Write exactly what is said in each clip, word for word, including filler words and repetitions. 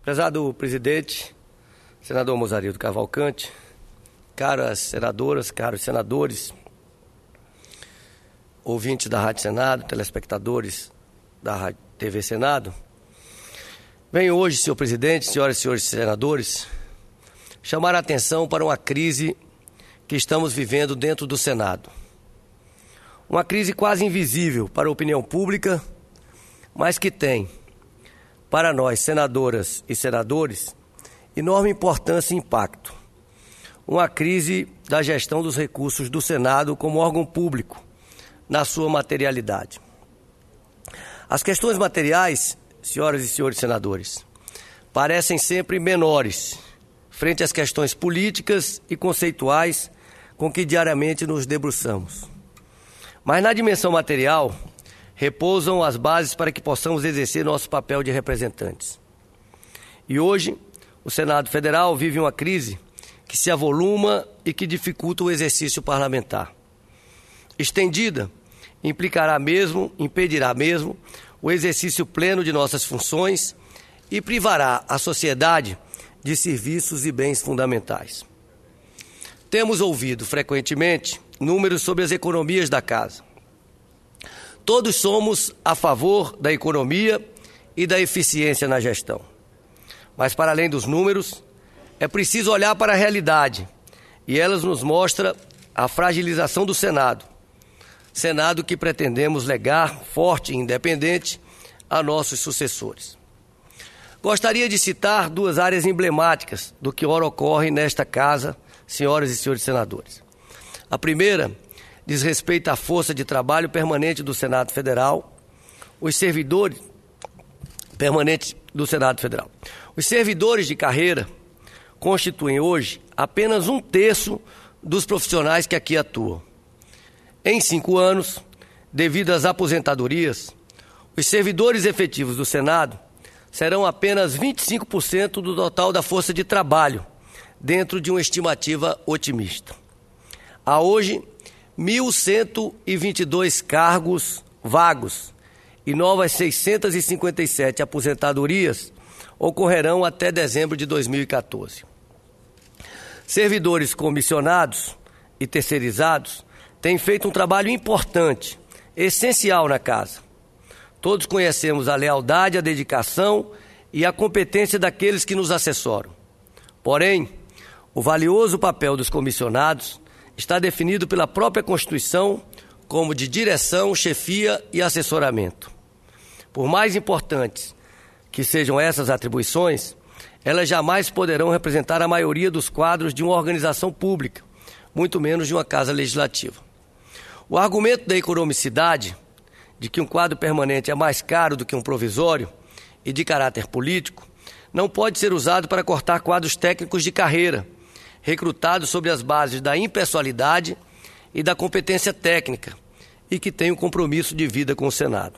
Prezado presidente, senador Mozarildo Cavalcante, caras senadoras, caros senadores, ouvintes da Rádio Senado, telespectadores da Rádio T V Senado, venho hoje, senhor presidente, senhoras e senhores senadores, chamar a atenção para uma crise que estamos vivendo dentro do Senado. Uma crise quase invisível para a opinião pública, mas que tem, para nós, senadoras e senadores, enorme importância e impacto. Uma crise da gestão dos recursos do Senado como órgão público, na sua materialidade. As questões materiais, senhoras e senhores senadores, parecem sempre menores frente às questões políticas e conceituais com que diariamente nos debruçamos. Mas na dimensão material, repousam as bases para que possamos exercer nosso papel de representantes. E hoje, o Senado Federal vive uma crise que se avoluma e que dificulta o exercício parlamentar. Estendida, implicará mesmo, impedirá mesmo, o exercício pleno de nossas funções e privará a sociedade de serviços e bens fundamentais. Temos ouvido frequentemente números sobre as economias da casa. Todos somos a favor da economia e da eficiência na gestão. Mas, para além dos números, é preciso olhar para a realidade, e elas nos mostram a fragilização do Senado. Senado que pretendemos legar forte e independente a nossos sucessores. Gostaria de citar duas áreas emblemáticas do que ora ocorre nesta casa, senhoras e senhores senadores. A primeira diz respeito à força de trabalho permanente do Senado Federal, os servidores permanentes do Senado Federal. Os servidores de carreira constituem hoje apenas um terço dos profissionais que aqui atuam. Em cinco anos, devido às aposentadorias, os servidores efetivos do Senado serão apenas vinte e cinco por cento do total da força de trabalho, dentro de uma estimativa otimista. Há hoje mil cento e vinte e dois cargos vagos e novas seiscentas e cinquenta e sete aposentadorias ocorrerão até dezembro de dois mil e quatorze. Servidores comissionados e terceirizados têm feito um trabalho importante, essencial na casa. Todos conhecemos a lealdade, a dedicação e a competência daqueles que nos assessoram. Porém, o valioso papel dos comissionados está definido pela própria Constituição como de direção, chefia e assessoramento. Por mais importantes que sejam essas atribuições, elas jamais poderão representar a maioria dos quadros de uma organização pública, muito menos de uma casa legislativa. O argumento da economicidade, de que um quadro permanente é mais caro do que um provisório e de caráter político, não pode ser usado para cortar quadros técnicos de carreira, recrutados sobre as bases da impessoalidade e da competência técnica, e que tem um compromisso de vida com o Senado.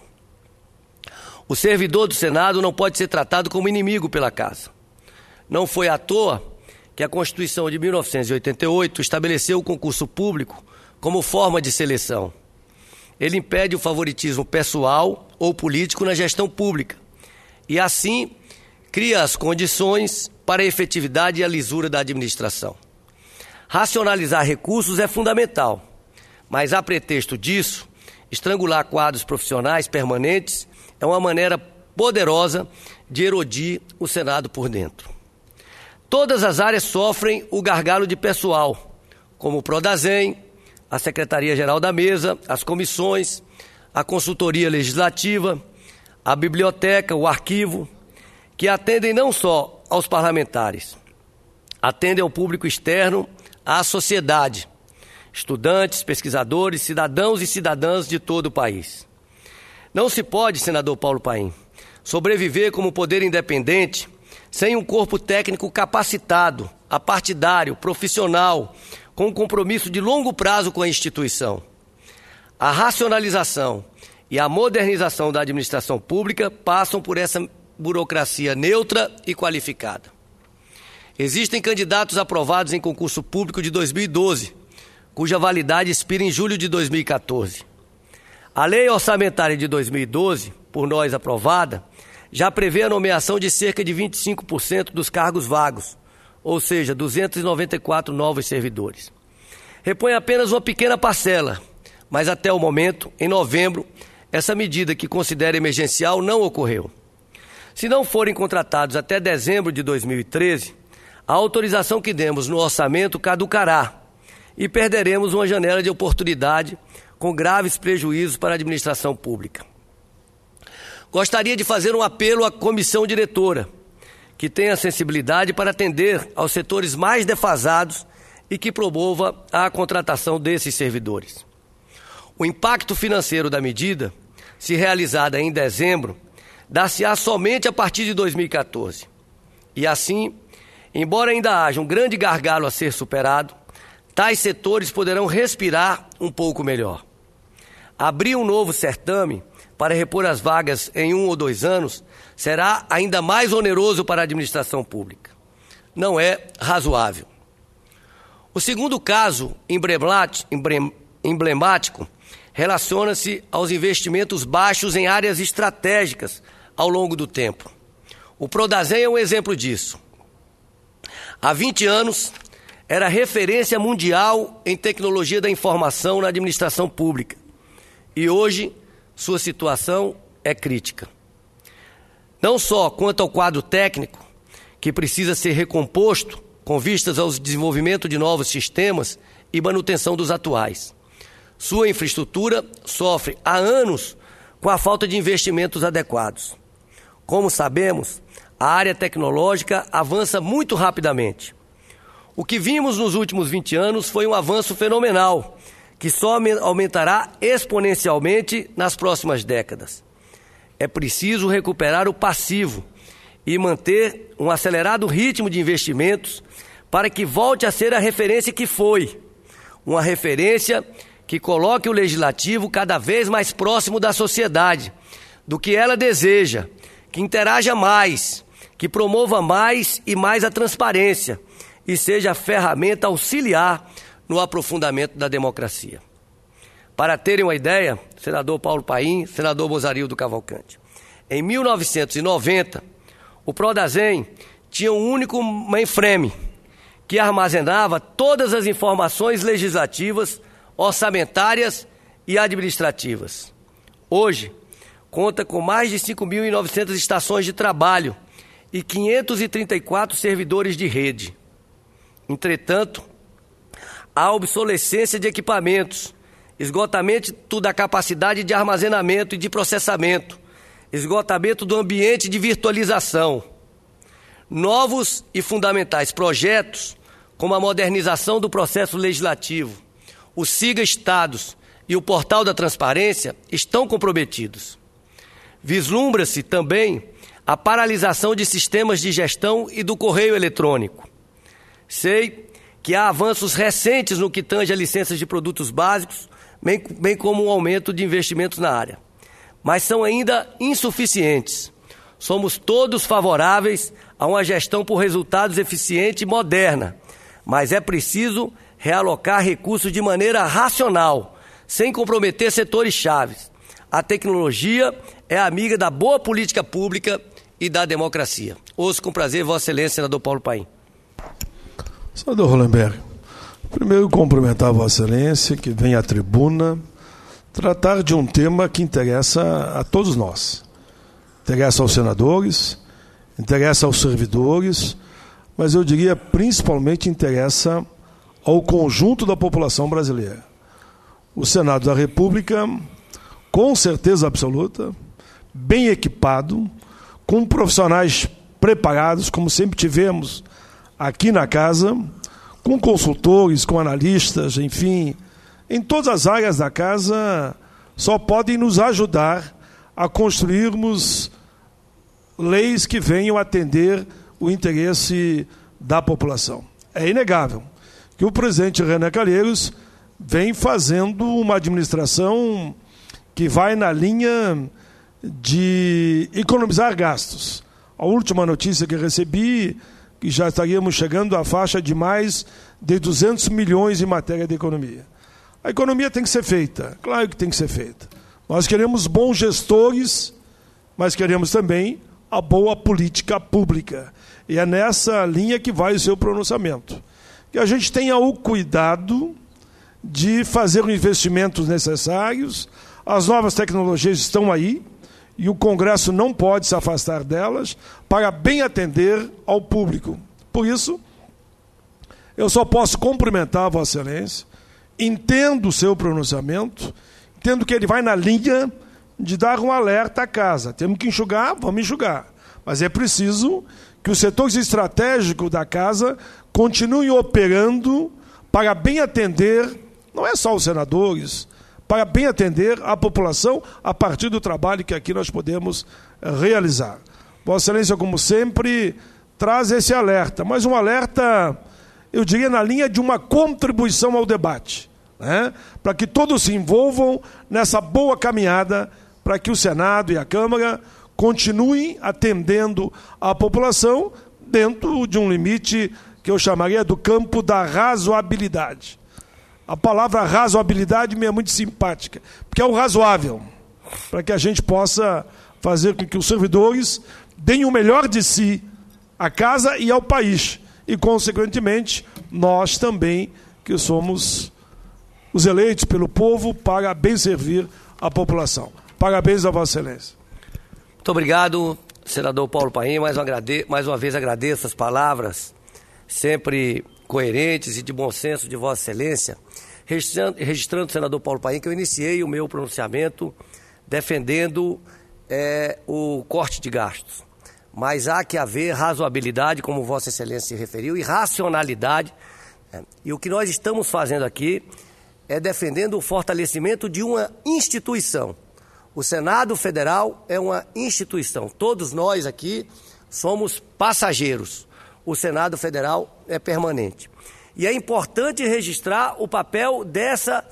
O servidor do Senado não pode ser tratado como inimigo pela casa. Não foi à toa que a Constituição de mil novecentos e oitenta e oito estabeleceu o concurso público como forma de seleção. Ele impede o favoritismo pessoal ou político na gestão pública e, assim, cria as condições para a efetividade e a lisura da administração. Racionalizar recursos é fundamental, mas a pretexto disso, estrangular quadros profissionais permanentes é uma maneira poderosa de erodir o Senado por dentro. Todas as áreas sofrem o gargalo de pessoal, como o Prodasem, a Secretaria-Geral da Mesa, as comissões, a consultoria legislativa, a biblioteca, o arquivo, que atendem não só aos parlamentares, atendem ao público externo, à sociedade, estudantes, pesquisadores, cidadãos e cidadãs de todo o país. Não se pode, senador Paulo Paim, sobreviver como poder independente sem um corpo técnico capacitado, apartidário, profissional, com um compromisso de longo prazo com a instituição. A racionalização e a modernização da administração pública passam por essa burocracia neutra e qualificada. Existem candidatos aprovados em concurso público de dois mil e doze, cuja validade expira em julho de dois mil e quatorze. A lei orçamentária de dois mil e doze, por nós aprovada, já prevê a nomeação de cerca de vinte e cinco por cento dos cargos vagos, ou seja, duzentos e noventa e quatro novos servidores. Repõe apenas uma pequena parcela, mas até o momento, em novembro, essa medida que considera emergencial não ocorreu. Se não forem contratados até dezembro de dois mil e treze, a autorização que demos no orçamento caducará e perderemos uma janela de oportunidade com graves prejuízos para a administração pública. Gostaria de fazer um apelo à comissão diretora, que tenha sensibilidade para atender aos setores mais defasados e que promova a contratação desses servidores. O impacto financeiro da medida, se realizada em dezembro, dar-se-á somente a partir de dois mil e quatorze. E assim, embora ainda haja um grande gargalo a ser superado, tais setores poderão respirar um pouco melhor. Abrir um novo certame para repor as vagas em um ou dois anos será ainda mais oneroso para a administração pública. Não é razoável. O segundo caso emblemático relaciona-se aos investimentos baixos em áreas estratégicas ao longo do tempo. O Prodazem é um exemplo disso. Há vinte anos, era referência mundial em tecnologia da informação na administração pública. E hoje, sua situação é crítica. Não só quanto ao quadro técnico, que precisa ser recomposto com vistas ao desenvolvimento de novos sistemas e manutenção dos atuais. Sua infraestrutura sofre há anos com a falta de investimentos adequados. Como sabemos, a área tecnológica avança muito rapidamente. O que vimos nos últimos vinte anos foi um avanço fenomenal, que só aumentará exponencialmente nas próximas décadas. É preciso recuperar o passivo e manter um acelerado ritmo de investimentos para que volte a ser a referência que foi. Uma referência que coloque o legislativo cada vez mais próximo da sociedade, do que ela deseja, que interaja mais, que promova mais e mais a transparência e seja a ferramenta auxiliar no aprofundamento da democracia. Para terem uma ideia, senador Paulo Paim, senador Mozarildo Cavalcante, em mil novecentos e noventa, o Prodazem tinha um único mainframe que armazenava todas as informações legislativas, orçamentárias e administrativas. Hoje, conta com mais de cinco mil e novecentas estações de trabalho e quinhentos e trinta e quatro servidores de rede. Entretanto, há obsolescência de equipamentos, esgotamento da capacidade de armazenamento e de processamento, esgotamento do ambiente de virtualização. Novos e fundamentais projetos, como a modernização do processo legislativo, o SIGA Estados e o Portal da Transparência, estão comprometidos. Vislumbra-se também a paralisação de sistemas de gestão e do correio eletrônico. Sei que há avanços recentes no que tange a licenças de produtos básicos, bem, bem como um aumento de investimentos na área, mas são ainda insuficientes. Somos todos favoráveis a uma gestão por resultados eficiente e moderna, mas é preciso realocar recursos de maneira racional, sem comprometer setores chaves. A tecnologia é amiga da boa política pública e da democracia. Ouço com prazer, Vossa Excelência, senador Paulo Paim. Senador Hollenberg, primeiro cumprimentar a Vossa Excelência, que vem à tribuna, tratar de um tema que interessa a todos nós. Interessa aos senadores, interessa aos servidores, mas eu diria principalmente interessa ao conjunto da população brasileira. O Senado da República, com certeza absoluta, bem equipado, com profissionais preparados, como sempre tivemos aqui na casa, com consultores, com analistas, enfim, em todas as áreas da casa, só podem nos ajudar a construirmos leis que venham atender o interesse da população. É inegável que o presidente Renan Calheiros vem fazendo uma administração que vai na linha de economizar gastos. A última notícia que recebi, que já estaríamos chegando à faixa de mais de duzentos milhões em matéria de economia. A economia tem que ser feita, claro que tem que ser feita. Nós queremos bons gestores, mas queremos também a boa política pública. E é nessa linha que vai o seu pronunciamento. Que a gente tenha o cuidado de fazer os investimentos necessários, as novas tecnologias estão aí, e o Congresso não pode se afastar delas, para bem atender ao público. Por isso, eu só posso cumprimentar a Vossa Excelência, entendo o seu pronunciamento, entendo que ele vai na linha de dar um alerta à casa. Temos que enxugar, vamos enxugar. Mas é preciso que os setores estratégicos da casa continuem operando para bem atender, não é só os senadores, para bem atender a população a partir do trabalho que aqui nós podemos realizar. Vossa Excelência, como sempre, traz esse alerta, mas um alerta, eu diria, na linha de uma contribuição ao debate, né? Para que todos se envolvam nessa boa caminhada, para que o Senado e a Câmara continuem atendendo a população dentro de um limite que eu chamaria do campo da razoabilidade. A palavra razoabilidade me é muito simpática, porque é o razoável, para que a gente possa fazer com que os servidores deem o melhor de si à casa e ao país, e, consequentemente, nós também, que somos os eleitos pelo povo, para bem servir a população. Parabéns a Vossa Excelência. Muito obrigado, senador Paulo Paim. Mais uma, agrade... Mais uma vez agradeço as palavras sempre coerentes e de bom senso de Vossa Excelência, registrando, registrando senador Paulo Paim, que eu iniciei o meu pronunciamento defendendo é, o corte de gastos. Mas há que haver razoabilidade, como Vossa Excelência se referiu, e racionalidade. É, e o que nós estamos fazendo aqui é defendendo o fortalecimento de uma instituição. O Senado Federal é uma instituição. Todos nós aqui somos passageiros. O Senado Federal é permanente. E é importante registrar o papel dessa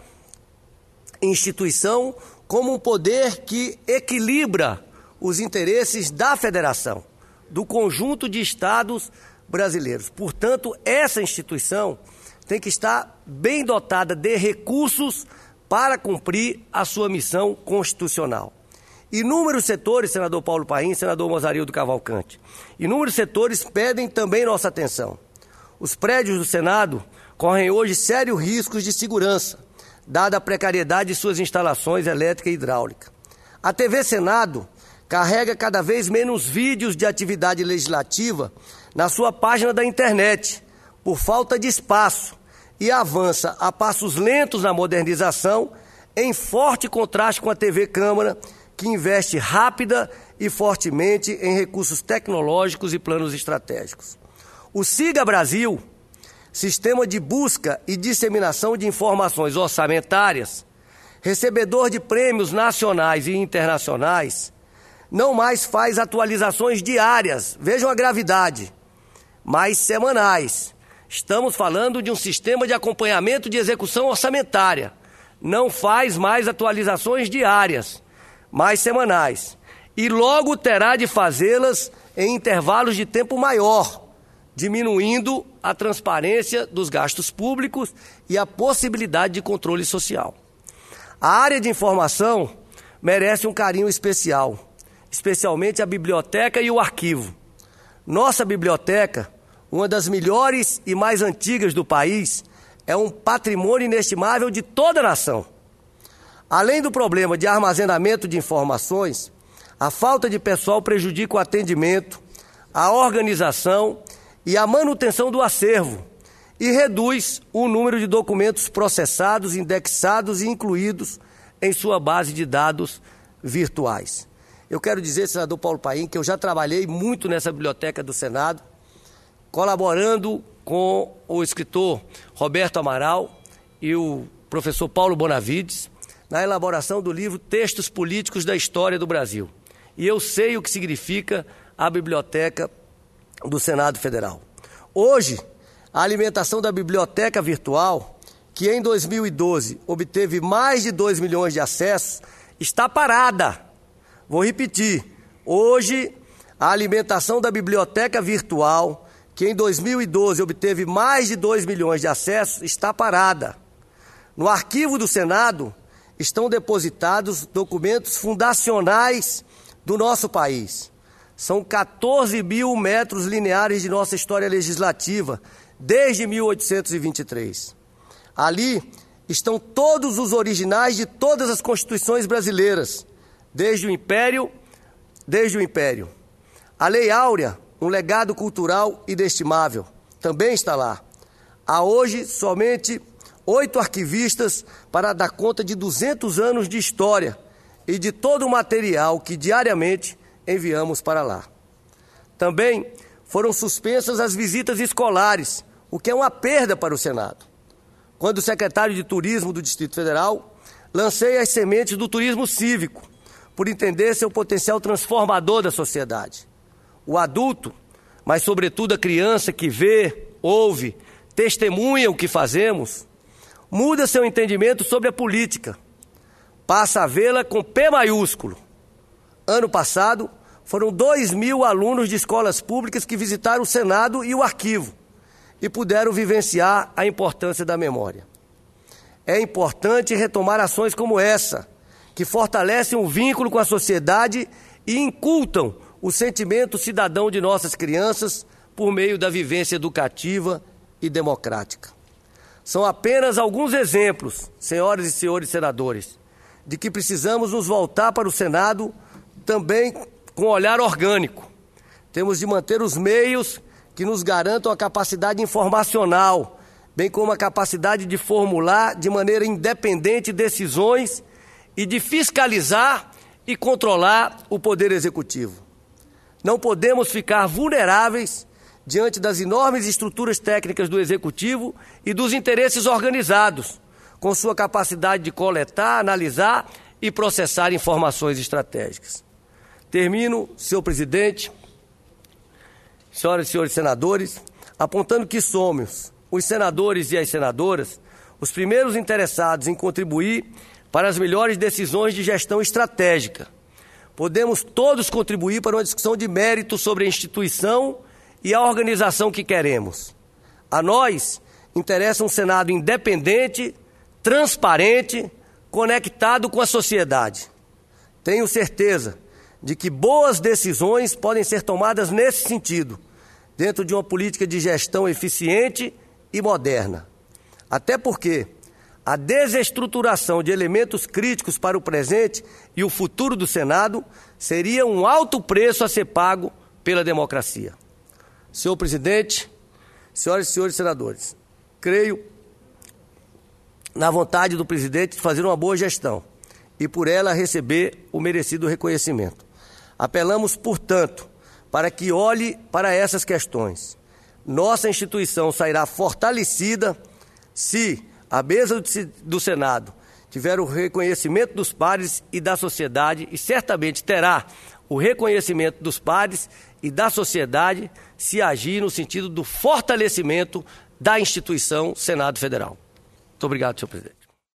instituição como um poder que equilibra os interesses da federação, do conjunto de estados brasileiros. Portanto, essa instituição tem que estar bem dotada de recursos para cumprir a sua missão constitucional. Inúmeros setores, senador Paulo Paim, senador Mozarildo Cavalcante, inúmeros setores pedem também nossa atenção. Os prédios do Senado correm hoje sérios riscos de segurança, dada a precariedade de suas instalações elétrica e hidráulica. A T V Senado carrega cada vez menos vídeos de atividade legislativa na sua página da internet, por falta de espaço, e avança a passos lentos na modernização, em forte contraste com a T V Câmara, que investe rápida e fortemente em recursos tecnológicos e planos estratégicos. O SIGA Brasil, Sistema de Busca e Disseminação de Informações Orçamentárias, recebedor de prêmios nacionais e internacionais, não mais faz atualizações diárias, vejam a gravidade, mas semanais. Estamos falando de um sistema de acompanhamento de execução orçamentária. Não faz mais atualizações diárias, mas semanais. E logo terá de fazê-las em intervalos de tempo maior, diminuindo a transparência dos gastos públicos e a possibilidade de controle social. A área de informação merece um carinho especial, especialmente a biblioteca e o arquivo. Nossa biblioteca, uma das melhores e mais antigas do país, é um patrimônio inestimável de toda a nação. Além do problema de armazenamento de informações, a falta de pessoal prejudica o atendimento, a organização e a manutenção do acervo e reduz o número de documentos processados, indexados e incluídos em sua base de dados virtuais. Eu quero dizer, senador Paulo Paim, que eu já trabalhei muito nessa biblioteca do Senado, colaborando com o escritor Roberto Amaral e o professor Paulo Bonavides, na elaboração do livro Textos Políticos da História do Brasil. E eu sei o que significa a biblioteca do Senado Federal. Hoje, a alimentação da biblioteca virtual, que em dois mil e doze obteve mais de dois milhões de acessos, está parada. Vou repetir. Hoje, a alimentação da biblioteca virtual, que em dois mil e doze obteve mais de dois milhões de acessos, está parada. No arquivo do Senado estão depositados documentos fundacionais do nosso país. São quatorze mil metros lineares de nossa história legislativa, desde mil oitocentos e vinte e três. Ali estão todos os originais de todas as constituições brasileiras, desde o Império, desde o Império. A Lei Áurea, um legado cultural inestimável, também está lá. Há hoje somente oito arquivistas para dar conta de duzentos anos de história e de todo o material que diariamente enviamos para lá. Também foram suspensas as visitas escolares, o que é uma perda para o Senado. Quando secretário de Turismo do Distrito Federal, lancei as sementes do turismo cívico, por entender seu potencial transformador da sociedade. O adulto, mas sobretudo a criança que vê, ouve, testemunha o que fazemos, muda seu entendimento sobre a política, passa a vê-la com P maiúsculo. Ano passado, foram dois mil alunos de escolas públicas que visitaram o Senado e o arquivo e puderam vivenciar a importância da memória. É importante retomar ações como essa, que fortalecem o vínculo com a sociedade e incultam o sentimento cidadão de nossas crianças por meio da vivência educativa e democrática. São apenas alguns exemplos, senhoras e senhores senadores, de que precisamos nos voltar para o Senado também com olhar orgânico. Temos de manter os meios que nos garantam a capacidade informacional, bem como a capacidade de formular de maneira independente decisões e de fiscalizar e controlar o Poder Executivo. Não podemos ficar vulneráveis diante das enormes estruturas técnicas do Executivo e dos interesses organizados, com sua capacidade de coletar, analisar e processar informações estratégicas. Termino, senhor presidente, senhoras e senhores senadores, apontando que somos, os senadores e as senadoras, os primeiros interessados em contribuir para as melhores decisões de gestão estratégica. Podemos todos contribuir para uma discussão de mérito sobre a instituição e a organização que queremos. A nós interessa um Senado independente, transparente, conectado com a sociedade. Tenho certeza de que boas decisões podem ser tomadas nesse sentido, dentro de uma política de gestão eficiente e moderna. Até porque a desestruturação de elementos críticos para o presente e o futuro do Senado seria um alto preço a ser pago pela democracia. Senhor presidente, senhoras e senhores senadores, creio na vontade do presidente de fazer uma boa gestão e por ela receber o merecido reconhecimento. Apelamos, portanto, para que olhe para essas questões. Nossa instituição sairá fortalecida se a mesa do Senado tiver o reconhecimento dos pares e da sociedade, e certamente terá o reconhecimento dos pares e da sociedade se agir no sentido do fortalecimento da instituição Senado Federal. Muito obrigado, senhor presidente.